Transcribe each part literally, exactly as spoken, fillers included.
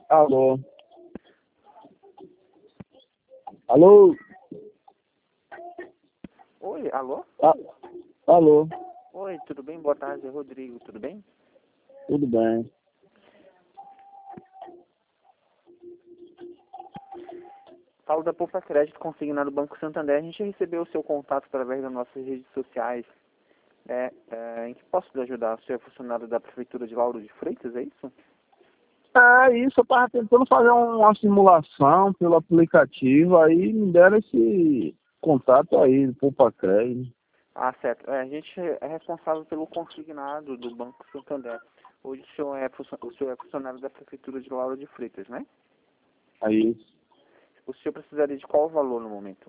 Alô? Alô? Oi, alô? Ah, alô? Oi, tudo bem? Boa tarde, é Rodrigo, tudo bem? Tudo bem? Falo da Poupa Crédito consignado do Banco Santander. A gente recebeu o seu contato através das nossas redes sociais. É, é, em que posso lhe ajudar? O senhor é funcionário da Prefeitura de Lauro de Freitas, é isso? É isso, eu estava tentando fazer uma simulação pelo aplicativo, aí me deram esse contato aí, do Poupa Crédito. Ah, certo. É, a gente é responsável pelo consignado do Banco Santander. Hoje o senhor é, funcio- o senhor é funcionário da Prefeitura de Lauro de Freitas, né? É isso. O senhor precisaria de qual valor no momento?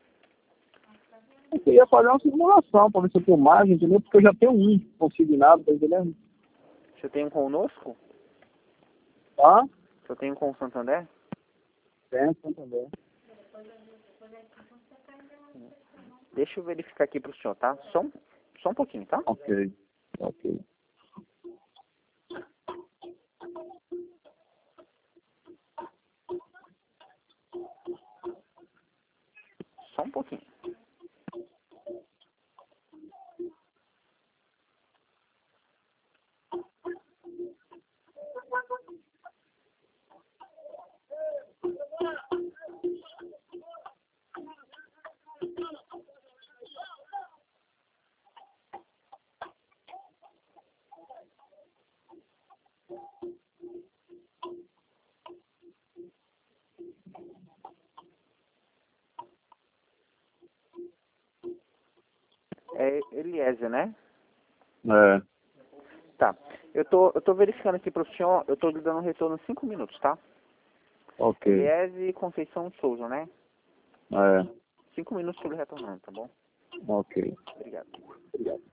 Eu queria fazer uma simulação para ver se eu tenho mais, entendeu? Porque eu já tenho um consignado, tá entendendo? O senhor tem um conosco? Tá? O senhor tem um com o Santander? Tem, também. Deixa eu verificar aqui para o senhor, tá? Só um, só um pouquinho, tá? Ok, ok. Só um pouquinho. É Eliezer, né? É, Tá. Eu tô, eu tô verificando aqui pro senhor, eu tô lhe dando um retorno em cinco minutos, tá? ok. Eliezer Conceição de Souza, né? É, Cinco minutos sobre retornando, tá bom? ok. Obrigado. Obrigado.